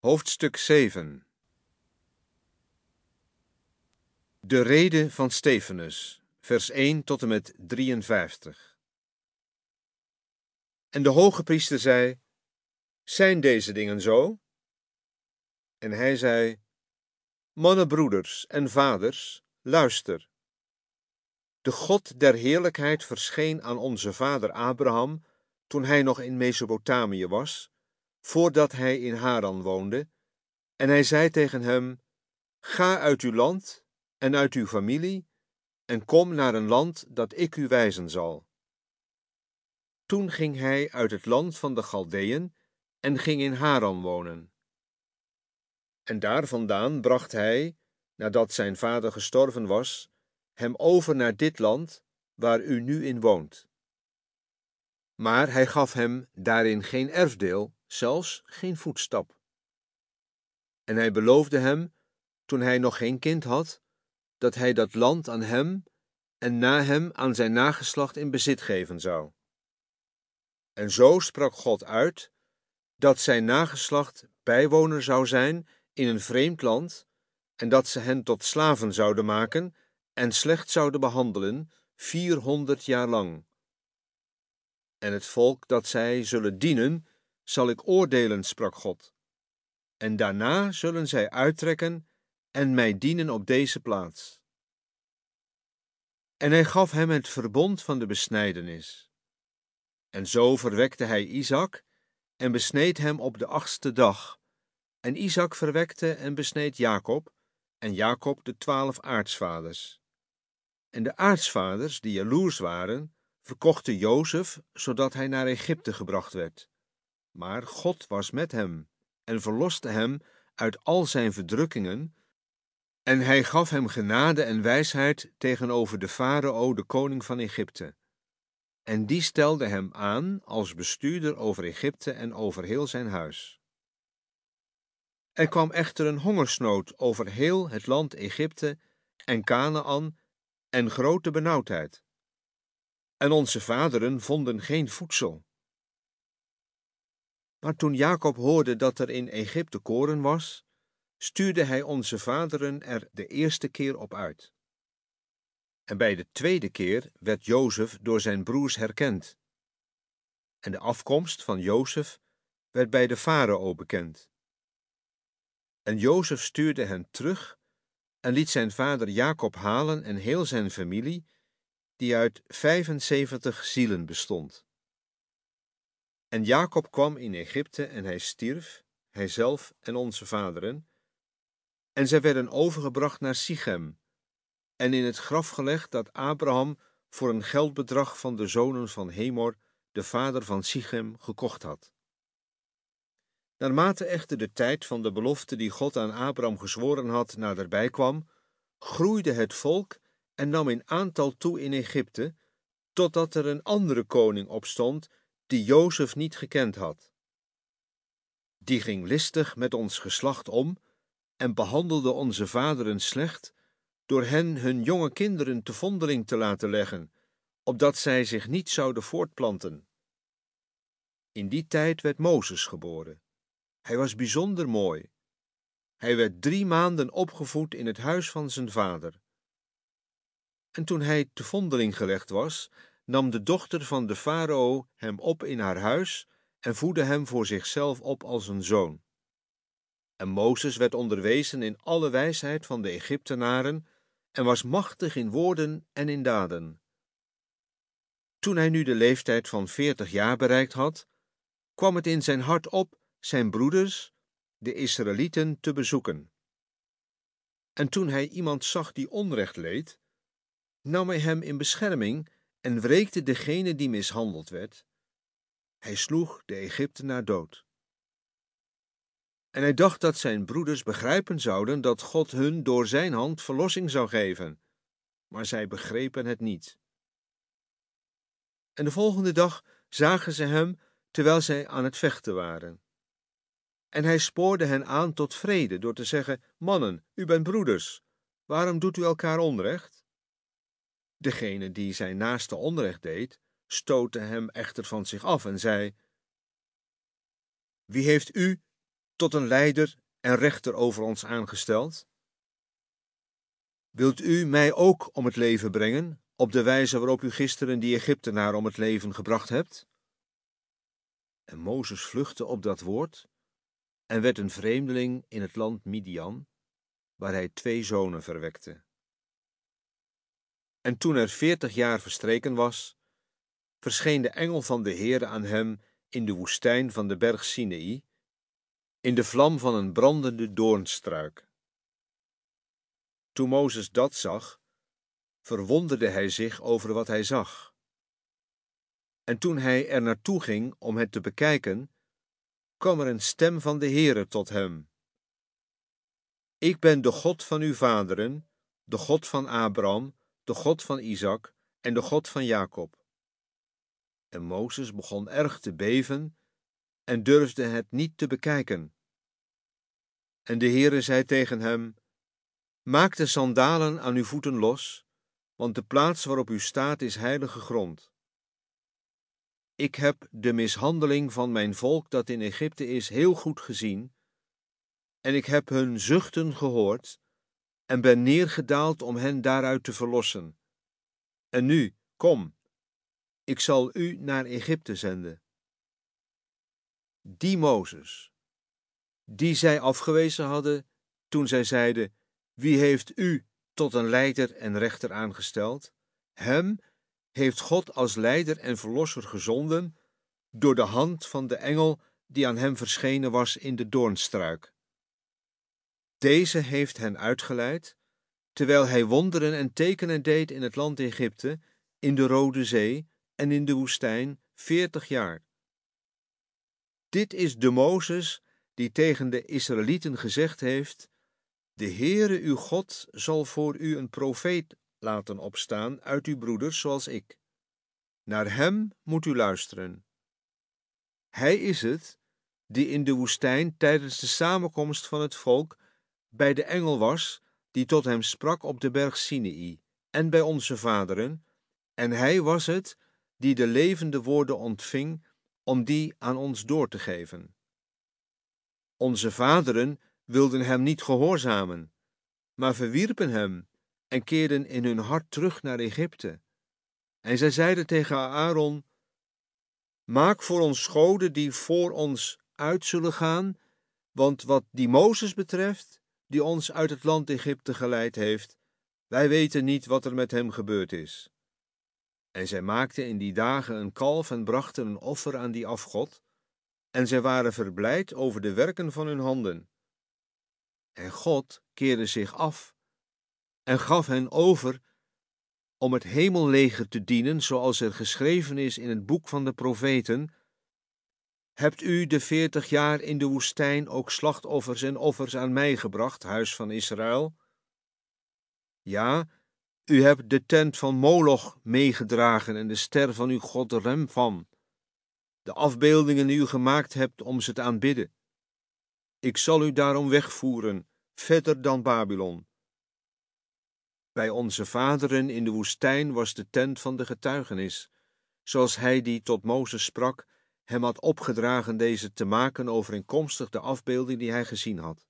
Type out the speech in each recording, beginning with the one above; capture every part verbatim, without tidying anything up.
Hoofdstuk zeven. De rede van Stephanus, vers één tot en met drieënvijftig. En de hoge priester zei: Zijn deze dingen zo? En hij zei: Mannenbroeders en vaders, luister. De God der heerlijkheid verscheen aan onze vader Abraham toen hij nog in Mesopotamië was, voordat hij in Haran woonde, en hij zei tegen hem: Ga uit uw land en uit uw familie en kom naar een land dat ik u wijzen zal. Toen ging hij uit het land van de Galdeën en ging in Haran wonen. En daar vandaan bracht hij, nadat zijn vader gestorven was, hem over naar dit land waar u nu in woont. Maar hij gaf hem daarin geen erfdeel, zelfs geen voetstap. En hij beloofde hem, toen hij nog geen kind had, dat hij dat land aan hem en na hem aan zijn nageslacht in bezit geven zou. En zo sprak God uit, dat zijn nageslacht bijwoner zou zijn in een vreemd land, en dat ze hen tot slaven zouden maken en slecht zouden behandelen, vierhonderd jaar lang. En het volk dat zij zullen dienen, zal ik oordelen, sprak God. En daarna zullen zij uittrekken en mij dienen op deze plaats. En hij gaf hem het verbond van de besnijdenis. En zo verwekte hij Isaac en besneed hem op de achtste dag. En Isaac verwekte en besneed Jacob, en Jacob de twaalf aartsvaders. En de aartsvaders, die jaloers waren, verkochten Jozef, zodat hij naar Egypte gebracht werd. Maar God was met hem en verloste hem uit al zijn verdrukkingen, en hij gaf hem genade en wijsheid tegenover de farao, de koning van Egypte. En die stelde hem aan als bestuurder over Egypte en over heel zijn huis. Er kwam echter een hongersnood over heel het land Egypte en Kanaän en grote benauwdheid. En onze vaderen vonden geen voedsel. Maar toen Jacob hoorde dat er in Egypte koren was, stuurde hij onze vaderen er de eerste keer op uit. En bij de tweede keer werd Jozef door zijn broers herkend. En de afkomst van Jozef werd bij de farao bekend. En Jozef stuurde hen terug en liet zijn vader Jacob halen en heel zijn familie, die uit vijfenzeventig zielen bestond. En Jacob kwam in Egypte en hij stierf, hijzelf en onze vaderen, en zij werden overgebracht naar Sichem, en in het graf gelegd dat Abraham voor een geldbedrag van de zonen van Hemor, de vader van Sichem, gekocht had. Naarmate echter de tijd van de belofte die God aan Abraham gezworen had naderbij kwam, groeide het volk en nam in aantal toe in Egypte, totdat er een andere koning opstond, die Jozef niet gekend had. Die ging listig met ons geslacht om en behandelde onze vaderen slecht, door hen hun jonge kinderen te vondeling te laten leggen, opdat zij zich niet zouden voortplanten. In die tijd werd Mozes geboren. Hij was bijzonder mooi. Hij werd drie maanden opgevoed in het huis van zijn vader. En toen hij te vondeling gelegd was, nam de dochter van de farao hem op in haar huis en voedde hem voor zichzelf op als een zoon. En Mozes werd onderwezen in alle wijsheid van de Egyptenaren en was machtig in woorden en in daden. Toen hij nu de leeftijd van veertig jaar bereikt had, kwam het in zijn hart op zijn broeders, de Israëlieten, te bezoeken. En toen hij iemand zag die onrecht leed, nam hij hem in bescherming en wreekte degene die mishandeld werd. Hij sloeg de Egyptenaar dood. En hij dacht dat zijn broeders begrijpen zouden dat God hun door zijn hand verlossing zou geven, maar zij begrepen het niet. En de volgende dag zagen ze hem terwijl zij aan het vechten waren. En hij spoorde hen aan tot vrede door te zeggen: Mannen, u bent broeders, waarom doet u elkaar onrecht? Degene die zijn naaste onrecht deed, stootte hem echter van zich af en zei: Wie heeft u tot een leider en rechter over ons aangesteld? Wilt u mij ook om het leven brengen, op de wijze waarop u gisteren die Egyptenaar om het leven gebracht hebt? En Mozes vluchtte op dat woord en werd een vreemdeling in het land Midian, waar hij twee zonen verwekte. En toen er veertig jaar verstreken was, verscheen de engel van de Heere aan hem in de woestijn van de berg Sinaï, in de vlam van een brandende doornstruik. Toen Mozes dat zag, verwonderde hij zich over wat hij zag. En toen hij er naartoe ging om het te bekijken, kwam er een stem van de Heere tot hem. Ik ben de God van uw vaderen, de God van Abraham, de God van Isaac en de God van Jacob. En Mozes begon erg te beven en durfde het niet te bekijken. En de Heere zei tegen hem: Maak de sandalen aan uw voeten los, want de plaats waarop u staat is heilige grond. Ik heb de mishandeling van mijn volk dat in Egypte is heel goed gezien, en ik heb hun zuchten gehoord, en ben neergedaald om hen daaruit te verlossen. En nu, kom, ik zal u naar Egypte zenden. Die Mozes, die zij afgewezen hadden, toen zij zeiden: Wie heeft u tot een leider en rechter aangesteld? Hem heeft God als leider en verlosser gezonden door de hand van de engel die aan hem verschenen was in de doornstruik. Deze heeft hen uitgeleid, terwijl hij wonderen en tekenen deed in het land Egypte, in de Rode Zee en in de woestijn veertig jaar. Dit is de Mozes die tegen de Israëlieten gezegd heeft: De Heere uw God zal voor u een profeet laten opstaan uit uw broeders zoals ik. Naar hem moet u luisteren. Hij is het die in de woestijn tijdens de samenkomst van het volk bij de engel was, die tot hem sprak op de berg Sinaï, en bij onze vaderen, en hij was het die de levende woorden ontving om die aan ons door te geven. Onze vaderen wilden hem niet gehoorzamen, maar verwierpen hem en keerden in hun hart terug naar Egypte. En zij zeiden tegen Aaron: Maak voor ons goden die voor ons uit zullen gaan, want wat die Mozes betreft, die ons uit het land Egypte geleid heeft, wij weten niet wat er met hem gebeurd is. En zij maakten in die dagen een kalf en brachten een offer aan die afgod, en zij waren verblijd over de werken van hun handen. En God keerde zich af en gaf hen over om het hemelleger te dienen, zoals er geschreven is in het boek van de profeten: Hebt u de veertig jaar in de woestijn ook slachtoffers en offers aan mij gebracht, huis van Israël? Ja, u hebt de tent van Moloch meegedragen en de ster van uw god Remphan, de afbeeldingen die u gemaakt hebt om ze te aanbidden. Ik zal u daarom wegvoeren, verder dan Babylon. Bij onze vaderen in de woestijn was de tent van de getuigenis, zoals hij die tot Mozes sprak, hem had opgedragen deze te maken overeenkomstig de afbeelding die hij gezien had.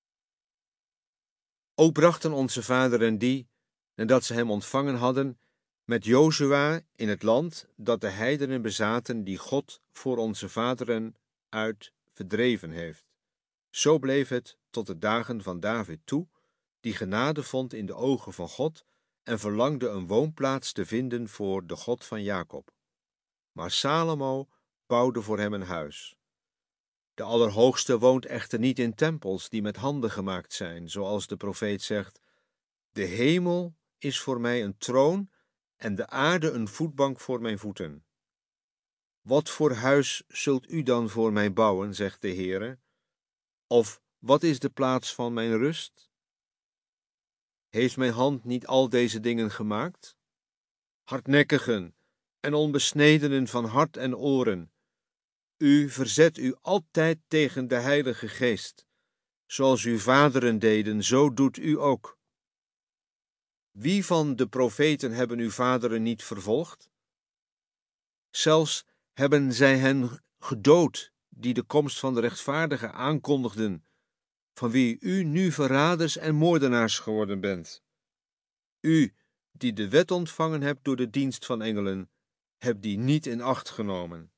Ook brachten onze vaderen die, nadat ze hem ontvangen hadden, met Jozua in het land dat de heidenen bezaten, die God voor onze vaderen uit verdreven heeft. Zo bleef het tot de dagen van David toe, die genade vond in de ogen van God en verlangde een woonplaats te vinden voor de God van Jacob. Maar Salomo bouwde voor hem een huis. De Allerhoogste woont echter niet in tempels die met handen gemaakt zijn, zoals de profeet zegt: De hemel is voor mij een troon en de aarde een voetbank voor mijn voeten. Wat voor huis zult u dan voor mij bouwen, zegt de Heere? Of wat is de plaats van mijn rust? Heeft mijn hand niet al deze dingen gemaakt? Hardnekkigen en onbesnedenen van hart en oren, u verzet u altijd tegen de Heilige Geest. Zoals uw vaderen deden, zo doet u ook. Wie van de profeten hebben uw vaderen niet vervolgd? Zelfs hebben zij hen gedood die de komst van de rechtvaardige aankondigden, van wie u nu verraders en moordenaars geworden bent. U, die de wet ontvangen hebt door de dienst van engelen, hebt die niet in acht genomen.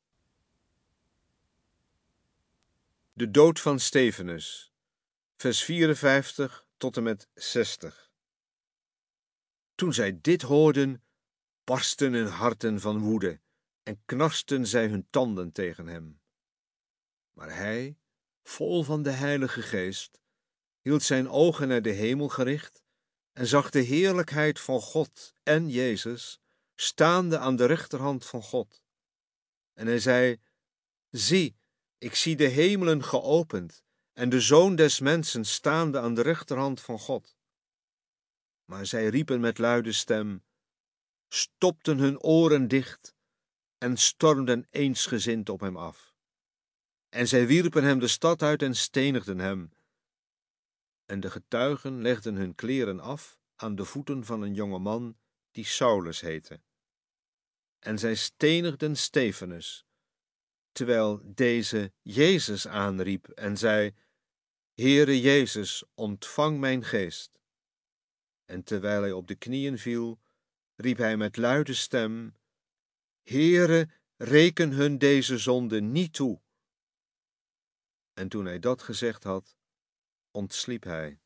De dood van Stefanus, vers vierenvijftig tot en met zestig. Toen zij dit hoorden, barsten hun harten van woede en knarsten zij hun tanden tegen hem. Maar hij, vol van de Heilige Geest, hield zijn ogen naar de hemel gericht en zag de heerlijkheid van God en Jezus staande aan de rechterhand van God. En hij zei: Zie, ik zie de hemelen geopend en de Zoon des Mensen staande aan de rechterhand van God. Maar zij riepen met luide stem, stopten hun oren dicht en stormden eensgezind op hem af. En zij wierpen hem de stad uit en stenigden hem. En de getuigen legden hun kleren af aan de voeten van een jonge man die Saulus heette. En zij stenigden Stefanus, terwijl deze Jezus aanriep en zei: Heere Jezus, ontvang mijn geest. En terwijl hij op de knieën viel, riep hij met luide stem: Heere, reken hun deze zonde niet toe. En toen hij dat gezegd had, ontsliep hij.